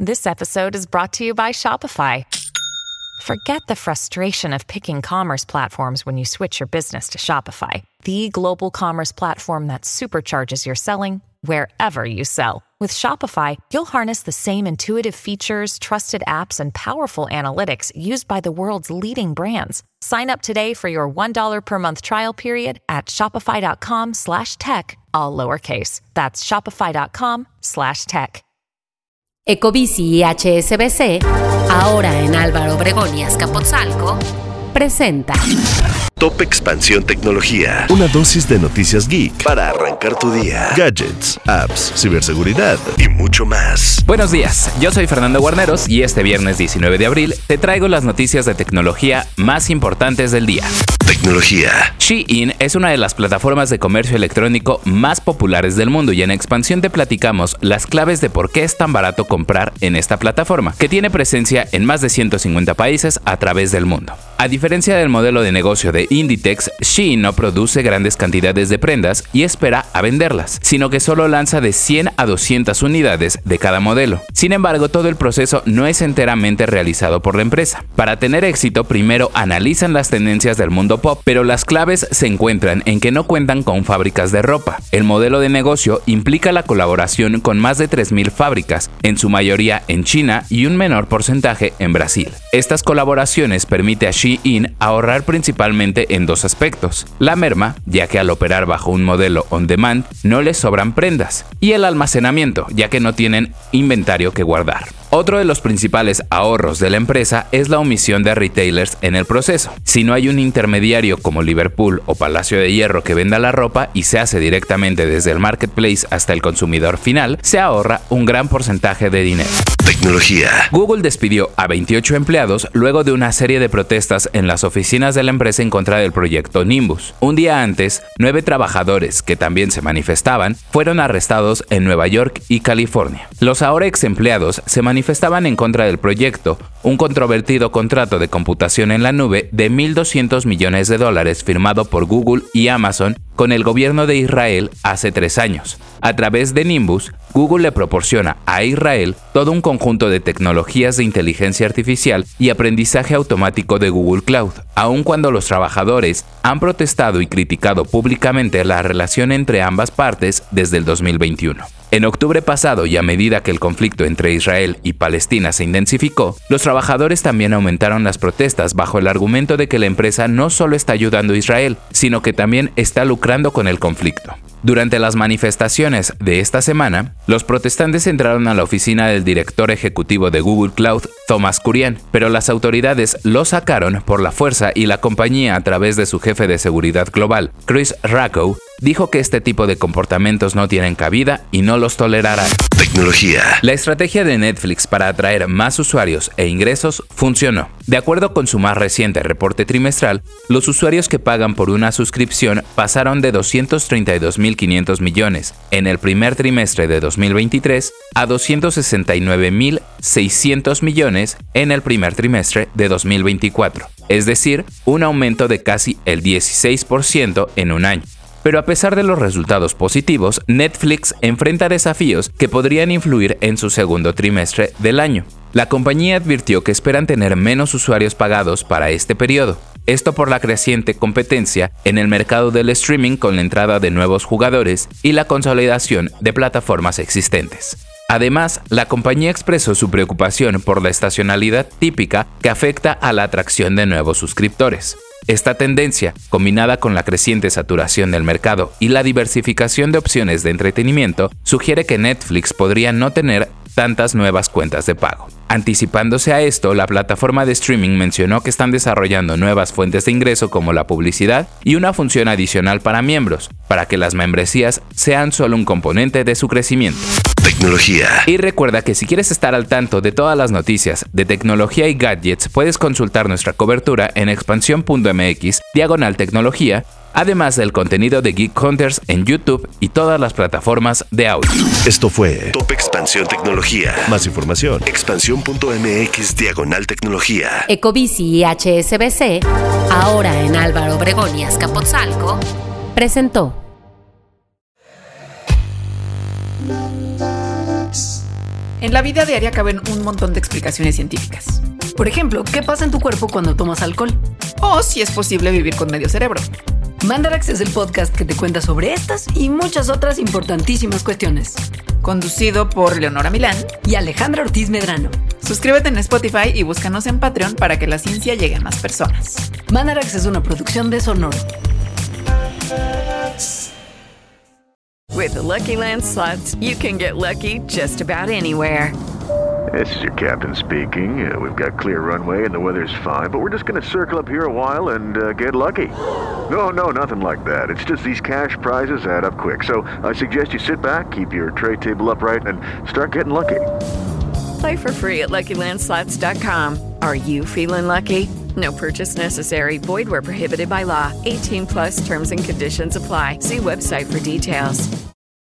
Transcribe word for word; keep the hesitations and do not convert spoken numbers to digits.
This episode is brought to you by Shopify. Forget the frustration of picking commerce platforms when you switch your business to Shopify, the global commerce platform that supercharges your selling wherever you sell. With Shopify, you'll harness the same intuitive features, trusted apps, and powerful analytics used by the world's leading brands. Sign up today for your one dollar per month trial period at shopify.com slash tech, all lowercase. That's shopify.com slash tech. Ecobici y H S B C, ahora en Álvaro Obregón y Azcapotzalco, presenta Top Expansión Tecnología. Una dosis de noticias geek para arrancar tu día. Gadgets, apps, ciberseguridad y mucho más. Buenos días, yo soy Fernando Guarneros y este viernes diecinueve de abril te traigo las noticias de tecnología más importantes del día. Tecnología. Shein es una de las plataformas de comercio electrónico más populares del mundo y en Expansión te platicamos las claves de por qué es tan barato comprar en esta plataforma, que tiene presencia en más de ciento cincuenta países a través del mundo. A diferencia del modelo de negocio de Inditex, Shein no produce grandes cantidades de prendas y espera a venderlas, sino que solo lanza de cien a doscientas unidades de cada modelo. Sin embargo, todo el proceso no es enteramente realizado por la empresa. Para tener éxito, primero analizan las tendencias del mundo pop, pero las claves se encuentran en que no cuentan con fábricas de ropa. El modelo de negocio implica la colaboración con más de tres mil fábricas, en su mayoría en China y un menor porcentaje en Brasil. Estas colaboraciones permiten a Shein ahorrar principalmente en dos aspectos: la merma, ya que al operar bajo un modelo on demand no les sobran prendas, y el almacenamiento, ya que no tienen inventario que guardar. Otro de los principales ahorros de la empresa es la omisión de retailers en el proceso. Si no hay un intermediario como Liverpool o Palacio de Hierro que venda la ropa y se hace directamente desde el marketplace hasta el consumidor final, se ahorra un gran porcentaje de dinero. Tecnología. Google despidió a veintiocho empleados luego de una serie de protestas en las oficinas de la empresa en contra del proyecto Nimbus. Un día antes, nueve trabajadores que también se manifestaban fueron arrestados en Nueva York y California. Los ahora ex empleados se manifestaban en contra del proyecto, un controvertido contrato de computación en la nube de mil doscientos millones de dólares firmado por Google y Amazon con el gobierno de Israel hace tres años. A través de Nimbus, Google le proporciona a Israel todo un conjunto de tecnologías de inteligencia artificial y aprendizaje automático de Google Cloud, aun cuando los trabajadores han protestado y criticado públicamente la relación entre ambas partes desde el dos mil veintiuno. En octubre pasado, y a medida que el conflicto entre Israel y Palestina se intensificó, los trabajadores también aumentaron las protestas bajo el argumento de que la empresa no solo está ayudando a Israel, sino que también está lucrando con el conflicto. Durante las manifestaciones de esta semana, los protestantes entraron a la oficina del director ejecutivo de Google Cloud, Thomas Kurian, pero las autoridades lo sacaron por la fuerza y la compañía, a través de su jefe de seguridad global, Chris Raccow, dijo que este tipo de comportamientos no tienen cabida y no los tolerarán. Tecnología. La estrategia de Netflix para atraer más usuarios e ingresos funcionó. De acuerdo con su más reciente reporte trimestral, los usuarios que pagan por una suscripción pasaron de doscientos treinta y dos mil quinientos millones en el primer trimestre de dos mil veintitrés a doscientos sesenta y nueve mil seiscientos millones en el primer trimestre de dos mil veinticuatro, es decir, un aumento de casi el dieciséis por ciento en un año. Pero a pesar de los resultados positivos, Netflix enfrenta desafíos que podrían influir en su segundo trimestre del año. La compañía advirtió que esperan tener menos usuarios pagados para este periodo. Esto por la creciente competencia en el mercado del streaming con la entrada de nuevos jugadores y la consolidación de plataformas existentes. Además, la compañía expresó su preocupación por la estacionalidad típica que afecta a la atracción de nuevos suscriptores. Esta tendencia, combinada con la creciente saturación del mercado y la diversificación de opciones de entretenimiento, sugiere que Netflix podría no tener tantas nuevas cuentas de pago. Anticipándose a esto, la plataforma de streaming mencionó que están desarrollando nuevas fuentes de ingreso como la publicidad y una función adicional para miembros, para que las membresías sean solo un componente de su crecimiento. Tecnología. Y recuerda que si quieres estar al tanto de todas las noticias de tecnología y gadgets, puedes consultar nuestra cobertura en expansión punto m x diagonal tecnología, además del contenido de Geek Hunters en YouTube y todas las plataformas de audio. Esto fue Top Expansión Tecnología. Más información, expansión punto m x diagonal tecnología. Ecobici y H S B C, ahora en Álvaro Obregón y Azcapotzalco, presentó. En la vida diaria caben un montón de explicaciones científicas. Por ejemplo, ¿qué pasa en tu cuerpo cuando tomas alcohol? O si es posible vivir con medio cerebro. Mandarax es el podcast que te cuenta sobre estas y muchas otras importantísimas cuestiones. Conducido por Leonora Milán y Alejandra Ortiz Medrano. Suscríbete en Spotify y búscanos en Patreon para que la ciencia llegue a más personas. Mandarax es una producción de Sonoro. With the Lucky Land Slots, you can get lucky just about anywhere. This is your captain speaking. Uh, we've got clear runway and the weather's fine, but we're just going to circle up here a while and uh, get lucky. No, no, nothing like that. It's just these cash prizes add up quick. So I suggest you sit back, keep your tray table upright, and start getting lucky. Play for free at Lucky Land Slots dot com. Are you feeling lucky? No purchase necessary. Void where prohibited by law. eighteen plus terms and conditions apply. See website for details.